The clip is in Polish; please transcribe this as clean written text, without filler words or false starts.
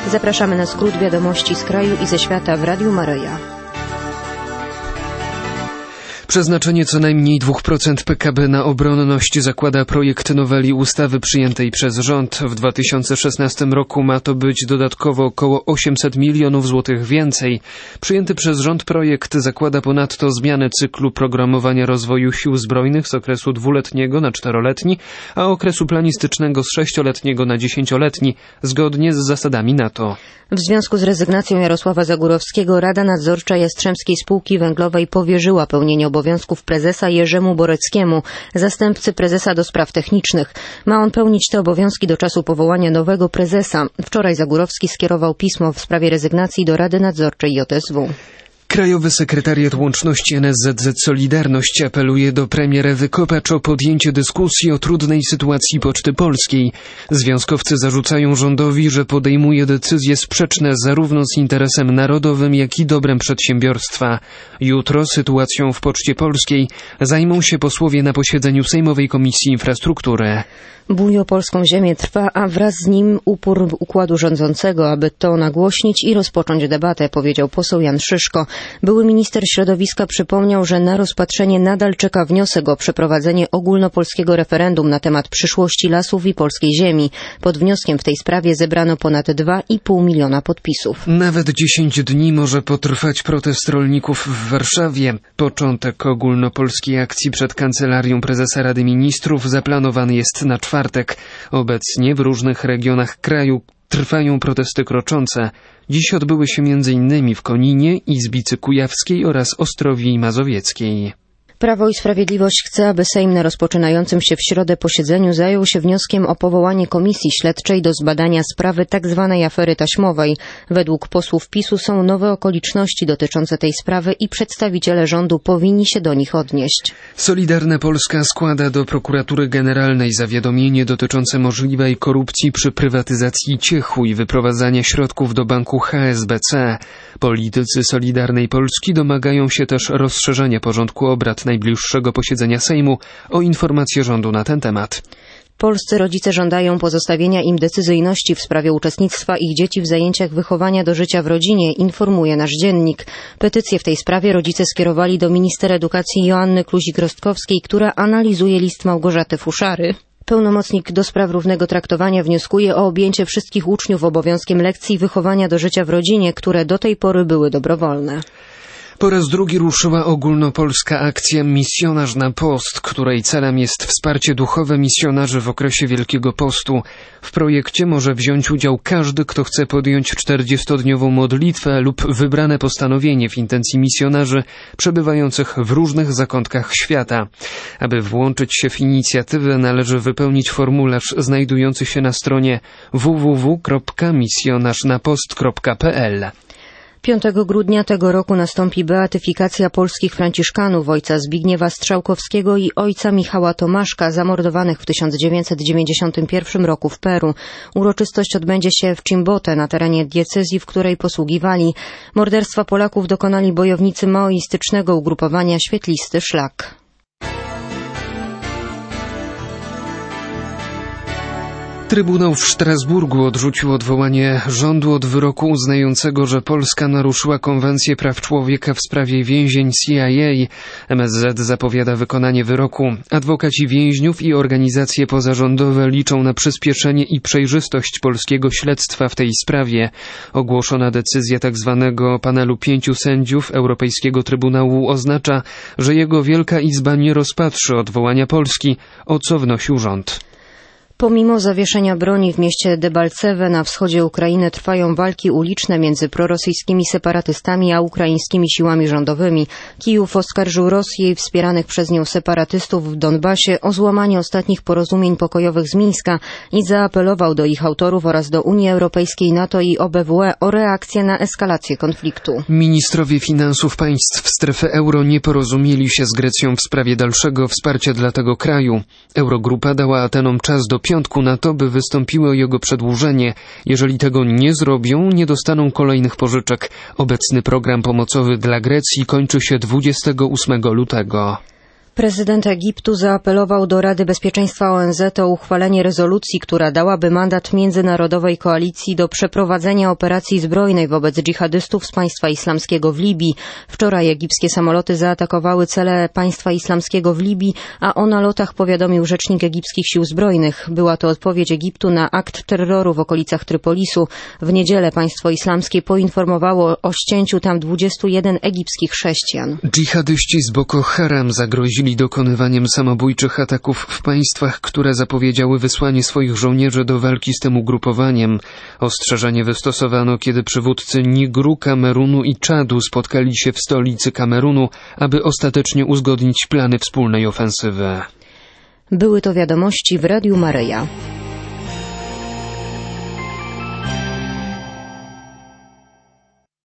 Zapraszamy na skrót wiadomości z kraju i ze świata w Radiu Maryja. Przeznaczenie co najmniej 2% PKB na obronność zakłada projekt noweli ustawy przyjętej przez rząd. W 2016 roku ma to być dodatkowo około 800 milionów złotych więcej. Przyjęty przez rząd projekt zakłada ponadto zmianę cyklu programowania rozwoju sił zbrojnych z okresu 2-letniego na 4-letni, a okresu planistycznego z 6-letniego na 10-letni, zgodnie z zasadami NATO. W związku z rezygnacją Jarosława Zagórowskiego Rada Nadzorcza Jastrzębskiej Spółki Węglowej powierzyła pełnienie obowiązków prezesa Jerzemu Boreckiemu, zastępcy prezesa do spraw technicznych. Ma on pełnić te obowiązki do czasu powołania nowego prezesa. Wczoraj Zagórowski skierował pismo w sprawie rezygnacji do Rady Nadzorczej JSW. Krajowy Sekretariat Łączności NSZZ Solidarność apeluje do premier Ewy Kopacz o podjęcie dyskusji o trudnej sytuacji Poczty Polskiej. Związkowcy zarzucają rządowi, że podejmuje decyzje sprzeczne zarówno z interesem narodowym, jak i dobrem przedsiębiorstwa. Jutro sytuacją w Poczcie Polskiej zajmą się posłowie na posiedzeniu Sejmowej Komisji Infrastruktury. Bój o polską ziemię trwa, a wraz z nim upór układu rządzącego, aby to nagłośnić i rozpocząć debatę, powiedział poseł Jan Szyszko. Były minister środowiska przypomniał, że na rozpatrzenie nadal czeka wniosek o przeprowadzenie ogólnopolskiego referendum na temat przyszłości lasów i polskiej ziemi. Pod wnioskiem w tej sprawie zebrano ponad 2,5 miliona podpisów. Nawet 10 dni może potrwać protest rolników w Warszawie. Początek ogólnopolskiej akcji przed Kancelarią Prezesa Rady Ministrów zaplanowany jest na czwartek. Obecnie w różnych regionach kraju trwają protesty kroczące. Dziś odbyły się m.in. w Koninie, Izbicy Kujawskiej oraz Ostrowi Mazowieckiej. Prawo i Sprawiedliwość chce, aby Sejm na rozpoczynającym się w środę posiedzeniu zajął się wnioskiem o powołanie komisji śledczej do zbadania sprawy tzw. afery taśmowej. Według posłów PiS-u są nowe okoliczności dotyczące tej sprawy i przedstawiciele rządu powinni się do nich odnieść. Solidarna Polska składa do Prokuratury Generalnej zawiadomienie dotyczące możliwej korupcji przy prywatyzacji Ciechu i wyprowadzania środków do banku HSBC. Politycy Solidarnej Polski domagają się też rozszerzenia porządku obrad najbliższego posiedzenia Sejmu o informację rządu na ten temat. Polscy rodzice żądają pozostawienia im decyzyjności w sprawie uczestnictwa ich dzieci w zajęciach wychowania do życia w rodzinie, informuje nasz dziennik. Petycję w tej sprawie rodzice skierowali do minister edukacji Joanny Kluzik-Rostkowskiej, która analizuje list Małgorzaty Fuszary. Pełnomocnik do spraw równego traktowania wnioskuje o objęcie wszystkich uczniów obowiązkiem lekcji wychowania do życia w rodzinie, które do tej pory były dobrowolne. Po raz drugi ruszyła ogólnopolska akcja Misjonarz na Post, której celem jest wsparcie duchowe misjonarzy w okresie Wielkiego Postu. W projekcie może wziąć udział każdy, kto chce podjąć 40-dniową modlitwę lub wybrane postanowienie w intencji misjonarzy przebywających w różnych zakątkach świata. Aby włączyć się w inicjatywę, należy wypełnić formularz znajdujący się na stronie www.misjonarznapost.pl. 5 grudnia tego roku nastąpi beatyfikacja polskich franciszkanów, ojca Zbigniewa Strzałkowskiego i ojca Michała Tomaszka, zamordowanych w 1991 roku w Peru. Uroczystość odbędzie się w Chimbote, na terenie diecezji, w której posługiwali. Morderstwa Polaków dokonali bojownicy maoistycznego ugrupowania Świetlisty Szlak. Trybunał w Strasburgu odrzucił odwołanie rządu od wyroku uznającego, że Polska naruszyła Konwencję Praw Człowieka w sprawie więzień CIA. MSZ zapowiada wykonanie wyroku. Adwokaci więźniów i organizacje pozarządowe liczą na przyspieszenie i przejrzystość polskiego śledztwa w tej sprawie. Ogłoszona decyzja tzw. panelu 5 sędziów Europejskiego Trybunału oznacza, że jego Wielka Izba nie rozpatrzy odwołania Polski, o co wnosił rząd. Pomimo zawieszenia broni w mieście Debalceve na wschodzie Ukrainy trwają walki uliczne między prorosyjskimi separatystami a ukraińskimi siłami rządowymi. Kijów oskarżył Rosję i wspieranych przez nią separatystów w Donbasie o złamanie ostatnich porozumień pokojowych z Mińska i zaapelował do ich autorów oraz do Unii Europejskiej, NATO i OBWE o reakcję na eskalację konfliktu. Ministrowie finansów państw strefy euro nie porozumieli się z Grecją w sprawie dalszego wsparcia dla tego kraju. Eurogrupa dała Atenom czas do piątku na to, by wystąpiły o jego przedłużenie. Jeżeli tego nie zrobią, nie dostaną kolejnych pożyczek. Obecny program pomocowy dla Grecji kończy się 28 lutego. Prezydent Egiptu zaapelował do Rady Bezpieczeństwa ONZ o uchwalenie rezolucji, która dałaby mandat międzynarodowej koalicji do przeprowadzenia operacji zbrojnej wobec dżihadystów z państwa islamskiego w Libii. Wczoraj egipskie samoloty zaatakowały cele państwa islamskiego w Libii, a o nalotach powiadomił rzecznik egipskich sił zbrojnych. Była to odpowiedź Egiptu na akt terroru w okolicach Trypolisu. W niedzielę państwo islamskie poinformowało o ścięciu tam 21 egipskich chrześcijan. Dżihadyści z Boko Haram zagrozili dokonywaniem samobójczych ataków w państwach, które zapowiedziały wysłanie swoich żołnierzy do walki z tym ugrupowaniem. Ostrzeżenie wystosowano, kiedy przywódcy Nigru, Kamerunu i Czadu spotkali się w stolicy Kamerunu, aby ostatecznie uzgodnić plany wspólnej ofensywy. Były to wiadomości w Radiu Maryja.